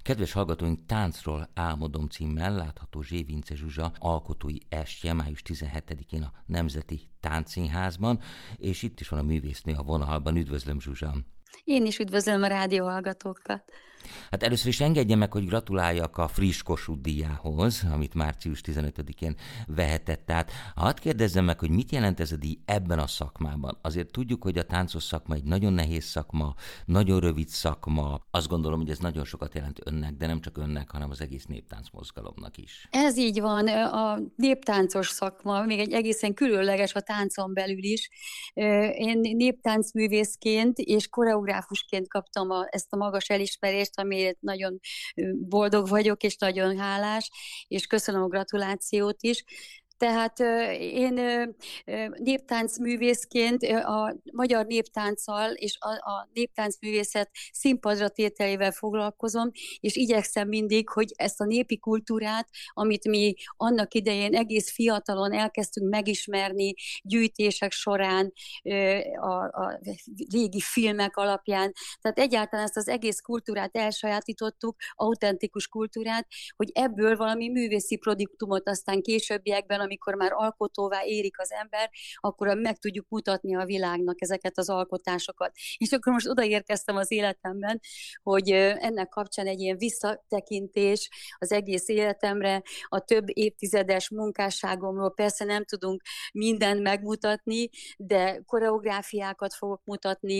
Kedves hallgatóink, Táncról álmodom címmel látható Zsé Vince Zsuzsa alkotói estje május 17-én a Nemzeti Táncszínházban, és itt is van a művésznő a vonalban. Üdvözlöm, Zsuzsa! Én is üdvözlöm a rádióhallgatókat. Hát először is engedje meg, hogy gratuláljak a friss Kossuth díjához, amit március 15-én vehetett át. Hadd kérdezzem meg, hogy mit jelent ez a díj ebben a szakmában? Azért tudjuk, hogy a táncos szakma egy nagyon nehéz szakma, nagyon rövid szakma. Azt gondolom, hogy ez nagyon sokat jelent önnek, de nem csak önnek, hanem az egész néptáncmozgalomnak is. Ez így van, a néptáncos szakma, még egy egészen különleges a táncon belül is. Én néptáncművészként és koreográfusként kaptam ezt a magas elismerést, amiért nagyon boldog vagyok, és nagyon hálás, és köszönöm a gratulációt is. Tehát én néptáncművészként a magyar néptánccal és a néptáncművészet színpadra tételével foglalkozom, és igyekszem mindig, hogy ezt a népi kultúrát, amit mi annak idején egész fiatalon elkezdtünk megismerni gyűjtések során, a régi filmek alapján, tehát egyáltalán ezt az egész kultúrát elsajátítottuk, autentikus kultúrát, hogy ebből valami művészi produktumot aztán későbbiekben, amikor már alkotóvá érik az ember, akkor meg tudjuk mutatni a világnak ezeket az alkotásokat. És akkor most odaérkeztem az életemben, hogy ennek kapcsán egy ilyen visszatekintés az egész életemre, a több évtizedes munkásságomról persze nem tudunk mindent megmutatni, de koreográfiákat fogok mutatni,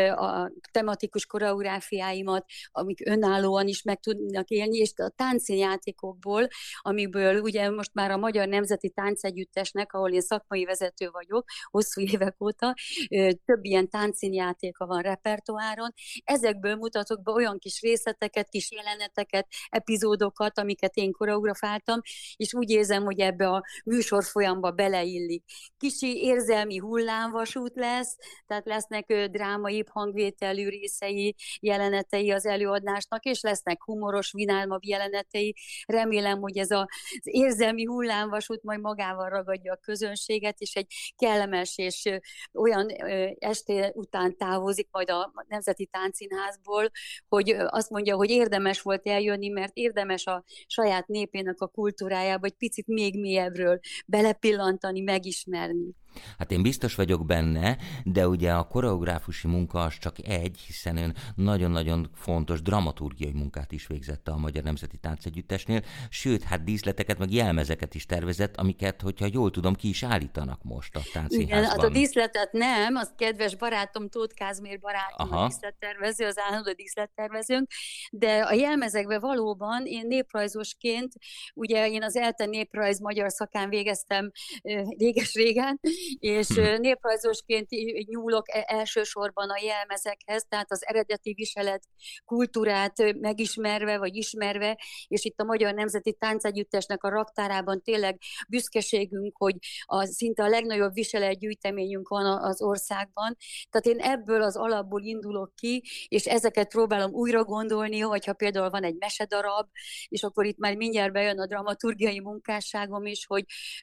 a tematikus koreográfiáimat, amik önállóan is meg tudnak élni, és a táncszínjátékokból, amiből ugye most már a Magyar Nemzeti Táncegyüttesnek, ahol én szakmai vezető vagyok, hosszú évek óta, több ilyen táncszínjátéka van repertoáron. Ezekből mutatok be olyan kis részleteket, kis jeleneteket, epizódokat, amiket én koreografáltam, és úgy érzem, hogy ebbe a műsor folyamba beleillik. Kicsi érzelmi hullámvasút lesz, tehát lesznek drámaibb hangvételű részei, jelenetei az előadásnak, és lesznek humoros, vinálmabb jelenetei. Remélem, hogy ez az érzelmi hullámvasút majd magával ragadja a közönséget, és egy kellemes és olyan este után távozik majd a Nemzeti Táncszínházból, hogy azt mondja, hogy érdemes volt eljönni, mert érdemes a saját népének a kultúrájába egy picit még mélyebbről belepillantani, megismerni. Hát én biztos vagyok benne, de ugye a koreográfusi munka az csak egy, hiszen ön nagyon-nagyon fontos dramaturgiai munkát is végzett a Magyar Nemzeti Táncegyüttesnél, sőt, hát díszleteket, meg jelmezeket is tervezett, amiket, hogyha jól tudom, ki is állítanak most a Táncszínházban. Igen, hát a díszletet nem, az kedves barátom, Tóth Kázmér barátom, a díszlettervező, az állandó díszlettervezőnk, de a jelmezekben valóban én néprajzosként, ugye én az ELTE néprajz magyar szakán végeztem réges-régen, és néprajzosként nyúlok elsősorban a jelmezekhez, tehát az eredeti viselet kultúrát megismerve, vagy ismerve, és itt a Magyar Nemzeti Táncegyüttesnek a raktárában tényleg büszkeségünk, hogy szinte a legnagyobb viseletgyűjteményünk van az országban. Tehát én ebből az alapból indulok ki, és ezeket próbálom újra gondolni, hogyha például van egy mesedarab, és akkor itt már mindjárt bejön a dramaturgiai munkásságom is, hogy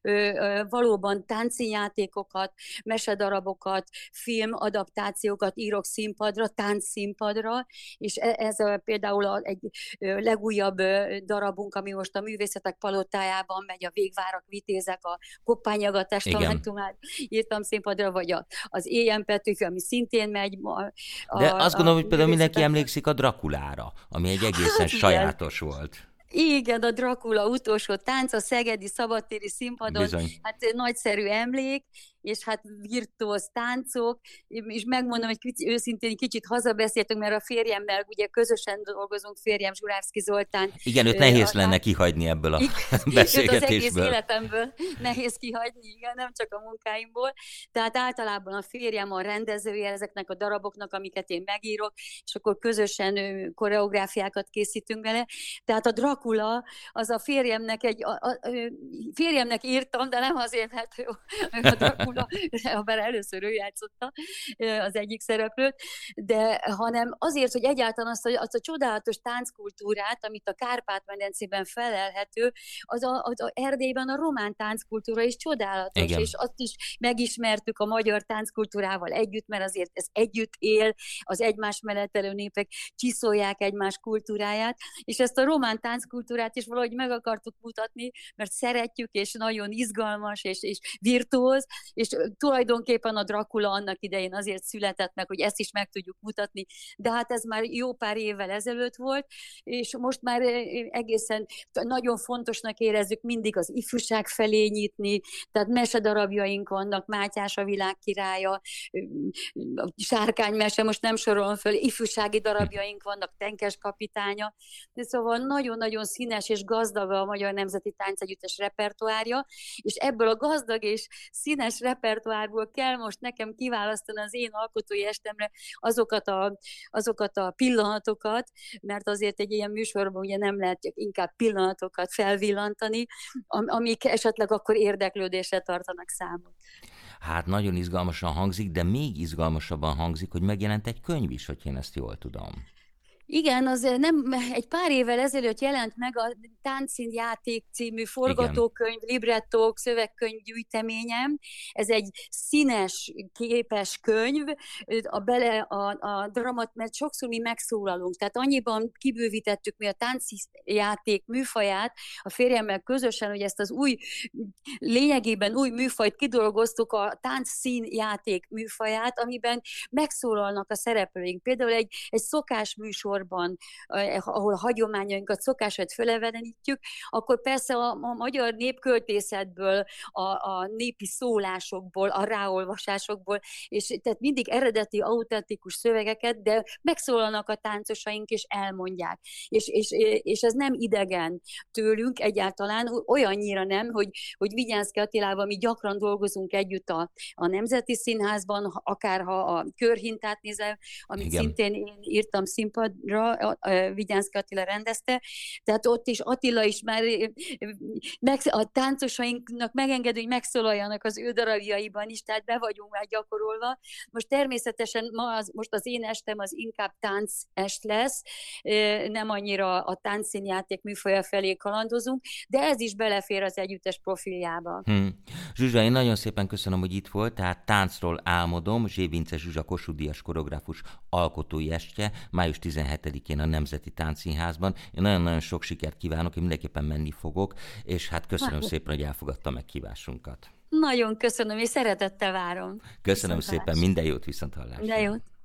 valóban táncszínjátékokat, mesedarabokat, filmadaptációkat írok színpadra, táncszínpadra, és ez például egy legújabb darabunk, ami most a Művészetek Palotájában megy, a Végvárak vitézek, a Koppányaggat testamentumát írtam színpadra, vagy az Éjjel Petőfi, ami szintén megy. De azt gondolom, hogy például mindenki emlékszik a Drakulára, ami egy egészen sajátos volt. Igen, a Drakula utolsó tánc, a szegedi szabadtéri színpadon, Bizony. Hát nagyszerű emlék, és hát virtuóz táncok, és megmondom, hogy őszintén kicsit hazabeszéltünk, mert a férjemmel ugye közösen dolgozunk, férjem Zsurávszky Zoltán. Igen, őt nehéz lenne kihagyni ebből a beszélgetésből. Őt az egész életemből nehéz kihagyni, igen, nem csak a munkáimból. Tehát általában a férjem a rendezője ezeknek a daraboknak, amiket én megírok, és akkor közösen koreográfiákat készítünk vele. Tehát a Drakula, az a férjemnek férjemnek írtam, de nem azért, mert a Drakula maga, bár először ő játszotta az egyik szereplőt, de hanem azért, hogy egyáltalán azt a csodálatos tánckultúrát, amit a Kárpát-medencében felelhető, az Erdélyben a román tánckultúra is csodálatos, Igen. és azt is megismertük a magyar tánckultúrával együtt, mert azért ez együtt él, az egymás mellett elő népek csiszolják egymás kultúráját, és ezt a román tánckultúrát is valahogy meg akartuk mutatni, mert szeretjük, és nagyon izgalmas, és virtuóz, és tulajdonképpen a Dracula annak idején azért született meg, hogy ezt is meg tudjuk mutatni, de hát ez már jó pár évvel ezelőtt volt, és most már egészen nagyon fontosnak érezzük mindig az ifjúság felé nyitni, tehát mesedarabjaink vannak, Mátyás a világ királya, Sárkánymese, most nem sorolom föl, ifjúsági darabjaink vannak, Tenkes kapitánya, de szóval nagyon-nagyon színes és gazdag a Magyar Nemzeti Táncegyüttes repertoárja, és ebből a gazdag és színes repertoárból kell most nekem kiválasztani az én alkotói estemre azokat a pillanatokat, mert azért egy ilyen műsorban ugye nem lehet inkább pillanatokat felvillantani, amik esetleg akkor érdeklődésre tartanak számot. Hát nagyon izgalmasan hangzik, de még izgalmasabban hangzik, hogy megjelent egy könyv is, hogy én ezt jól tudom. Igen, az nem egy pár évvel ezelőtt jelent meg a Táncszínjáték című forgatókönyv, librettók, szövegkönyv gyűjteményem. Ez egy színes, képes könyv, a dramat, mert sokszor mi megszólalunk, tehát annyiban kibővítettük mi a táncjáték műfaját a férjemmel közösen, hogy ezt az lényegében új műfajt kidolgoztuk, a táncszínjáték műfaját, amiben megszólalnak a szereplőink. Például egy szokásműsor, ahol a hagyományainkat, szokásokat fölevelenítjük, akkor persze a magyar népköltészetből, a népi szólásokból, a ráolvasásokból, és tehát mindig eredeti, autentikus szövegeket, de megszólalnak a táncosaink, és elmondják. És ez nem idegen tőlünk egyáltalán, olyannyira nem, hogy Vigyánszky Attilával mi gyakran dolgozunk együtt a Nemzeti Színházban, akár ha a Körhintát nézel, amit Igen. szintén én írtam színpadra, Vigyánszky Attila rendezte, tehát ott is Attila is már a táncosainknak megengedő, hogy megszólaljanak az ő darabjaiban is, tehát be vagyunk már gyakorolva. Most természetesen most az én estem az inkább táncest lesz, nem annyira a táncszínjáték műfaja felé kalandozunk, de ez is belefér az együttes profiljába. Zsuzsa, én nagyon szépen köszönöm, hogy itt volt, tehát Táncról álmodom, Zsé Vince Zsuzsa Kossuth Díjas koreográfus alkotói estje, május 17-én a Nemzeti Táncszínházban. Én nagyon-nagyon sok sikert kívánok, én mindenképpen menni fogok, és hát köszönöm szépen, hogy elfogadta meghívásunkat. Nagyon köszönöm, és szeretettel várom. Köszönöm szépen, minden jót, viszonthallásra. Minden jót.